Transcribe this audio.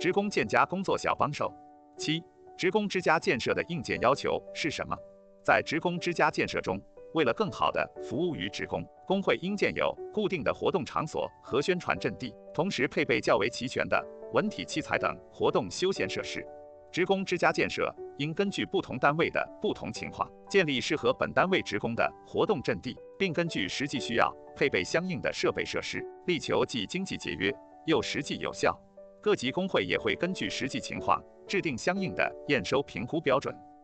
职工建家工作小帮手。7、职工之家建设的硬件要求是什么？在职工之家建设中，为了更好地服务于职工，工会应建有固定的活动场所和宣传阵地，同时配备较为齐全的文体器材等活动休闲设施。职工之家建设应根据不同单位的不同情况，建立适合本单位职工的活动阵地，并根据实际需要配备相应的设备设施，力求既经济节约又实际有效。各级工会也会根据实际情况制定相应的验收评估标准。